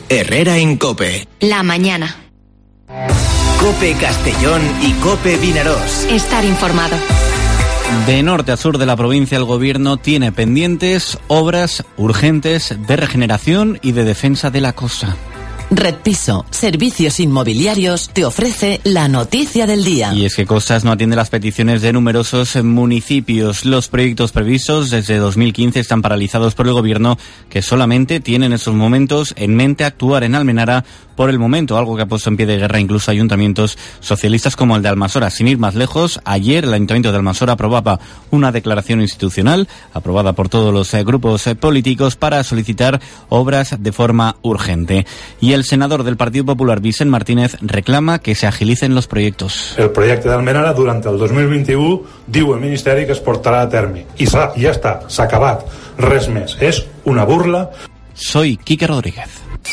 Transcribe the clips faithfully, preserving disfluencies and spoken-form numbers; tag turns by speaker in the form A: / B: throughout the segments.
A: Herrera en COPE.
B: La mañana.
A: COPE Castellón y COPE Vinarós.
B: Estar informado.
C: De norte a sur de la provincia, el gobierno tiene pendientes obras urgentes de regeneración y de defensa de la costa.
D: Red Piso, servicios inmobiliarios, te ofrece la noticia del día.
C: Y es que Costas no atiende las peticiones de numerosos municipios. Los proyectos previstos desde dos mil quince están paralizados por el gobierno, que solamente tiene en estos momentos en mente actuar en Almenara por el momento, algo que ha puesto en pie de guerra incluso ayuntamientos socialistas como el de Almasora. Sin ir más lejos, ayer el Ayuntamiento de Almasora aprobaba una declaración institucional, aprobada por todos los eh, grupos eh, políticos, para solicitar obras de forma urgente. Y el senador del Partido Popular, Vicent Martínez, reclama que se agilicen los proyectos.
E: El projecte d'Almenara durant el dos mil vint-i-u diu el Ministeri que es portarà a terme. I ja està, s'ha acabat. Res més. És una burla.
C: Soy Quique Rodríguez.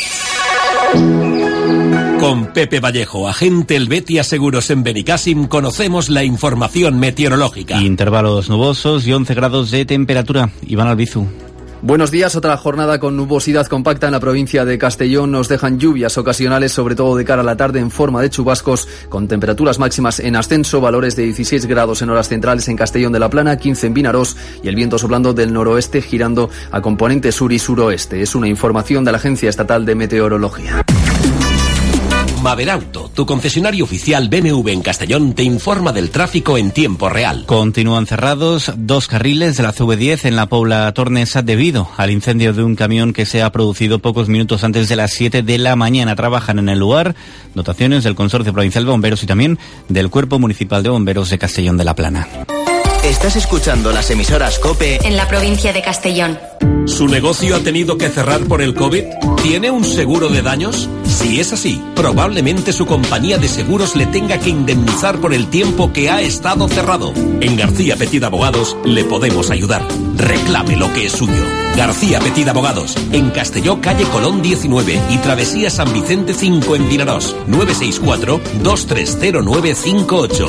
F: Con Pepe Vallejo, agente Helvetia Seguros en Benicàssim, conocemos la información meteorológica.
C: Intervalos nubosos y once grados de temperatura. Iván Albizu.
G: Buenos días. Otra jornada con nubosidad compacta en la provincia de Castellón. Nos dejan lluvias ocasionales, sobre todo de cara a la tarde, en forma de chubascos, con temperaturas máximas en ascenso, valores de dieciséis grados en horas centrales en Castellón de la Plana, quince en Vinarós, y el viento soplando del noroeste girando a componente sur y suroeste. Es una información de la Agencia Estatal de Meteorología.
F: Maderauto, tu concesionario oficial B M W en Castellón, te informa del tráfico en tiempo real.
C: Continúan cerrados dos carriles de la C V diez en la Pobla Tornesa debido al incendio de un camión que se ha producido pocos minutos antes de las siete de la mañana. Trabajan en el lugar dotaciones del Consorcio Provincial de Bomberos y también del Cuerpo Municipal de Bomberos de Castellón de la Plana.
A: Estás escuchando las emisoras COPE
B: en la provincia de Castellón.
F: ¿Su negocio ha tenido que cerrar por el COVID? ¿Tiene un seguro de daños? Si es así, probablemente su compañía de seguros le tenga que indemnizar por el tiempo que ha estado cerrado. En García Petit Abogados le podemos ayudar. Reclame lo que es suyo. García Petit Abogados, en Castelló, calle Colón diecinueve y Travesía San Vicente cinco en Vinarós. nueve seis cuatro, dos tres cero nueve cinco ocho.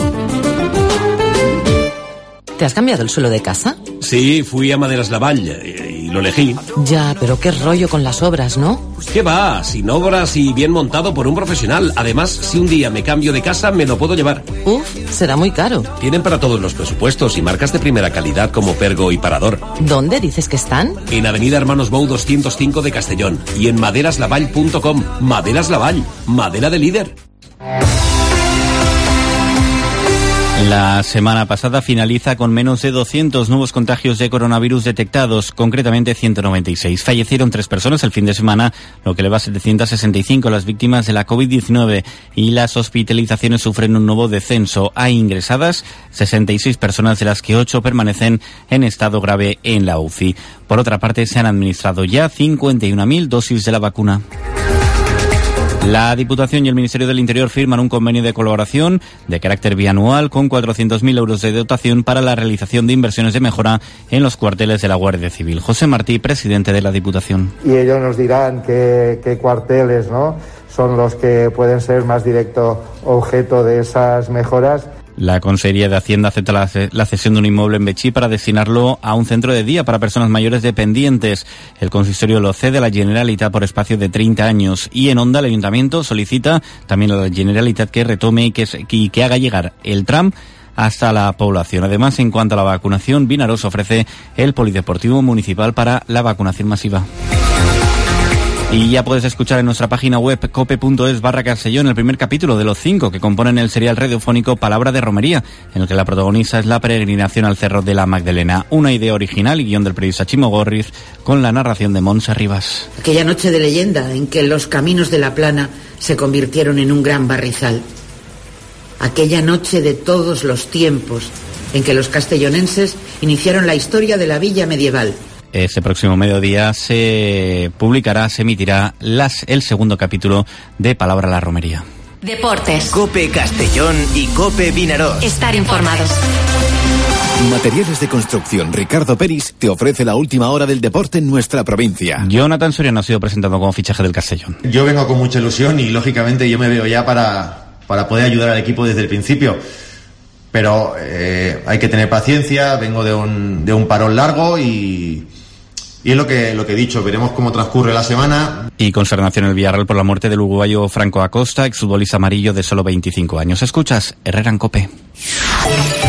D: ¿Te has cambiado el suelo de casa?
F: Sí, fui a Maderas Lavall y, y lo elegí.
D: Ya, pero qué rollo con las obras, ¿no?
F: ¿Qué va? Sin obras y bien montado por un profesional. Además, si un día me cambio de casa, me lo puedo llevar.
D: Uf, será muy caro.
F: Tienen para todos los presupuestos y marcas de primera calidad como Pergo y Parador.
D: ¿Dónde dices que están?
F: En Avenida Hermanos Bou doscientos cinco de Castellón y en maderaslavall punto com. Maderas Lavall, madera de líder.
C: La semana pasada finaliza con menos de doscientos nuevos contagios de coronavirus detectados, concretamente ciento noventa y seis. Fallecieron tres personas el fin de semana, lo que eleva a setecientas sesenta y cinco las víctimas de la COVID diecinueve, y las hospitalizaciones sufren un nuevo descenso. Hay ingresadas sesenta y seis personas, de las que ocho permanecen en estado grave en la U C I. Por otra parte, se han administrado ya cincuenta y una mil dosis de la vacuna. La Diputación y el Ministerio del Interior firman un convenio de colaboración de carácter bianual con cuatrocientos mil euros de dotación para la realización de inversiones de mejora en los cuarteles de la Guardia Civil. José Martí, presidente de la Diputación.
H: Y ellos nos dirán qué, qué cuarteles, ¿no?, son los que pueden ser más directo objeto de esas mejoras.
C: La Consejería de Hacienda acepta la, la cesión de un inmueble en Betxí para destinarlo a un centro de día para personas mayores dependientes. El consistorio lo cede a la Generalitat por espacio de treinta años. Y en Onda, el Ayuntamiento solicita también a la Generalitat que retome y que, y que haga llegar el tram hasta la población. Además, en cuanto a la vacunación, Vinarós ofrece el Polideportivo Municipal para la vacunación masiva. Y ya puedes escuchar en nuestra página web cope punto es barra Castellón el primer capítulo de los cinco que componen el serial radiofónico Palabra de Romería, en el que la protagonista es la peregrinación al Cerro de la Magdalena. Una idea original y guión del periodista Chimo Gorriz, con la narración de Montse Rivas.
I: Aquella noche de leyenda en que los caminos de la Plana se convirtieron en un gran barrizal. Aquella noche de todos los tiempos en que los castellonenses iniciaron la historia de la villa medieval.
C: Este próximo mediodía se publicará, se emitirá las, el segundo capítulo de Palabra a la Romería.
B: Deportes.
A: COPE Castellón y COPE Vinarós.
B: Estar informados.
J: Materiales de Construcción Ricardo Peris te ofrece la última hora del deporte en nuestra provincia.
C: Jonathan Soriano ha sido presentado como fichaje del Castellón.
K: Yo vengo con mucha ilusión y lógicamente yo me veo ya para, para poder ayudar al equipo desde el principio. Pero eh, hay que tener paciencia, vengo de un, de un parón largo y... Y es lo que, lo que he dicho, veremos cómo transcurre la semana.
C: Y consternación en el Villarreal por la muerte del uruguayo Franco Acosta, exfutbolista amarillo de solo veinticinco años. Escuchas Herrera en COPE.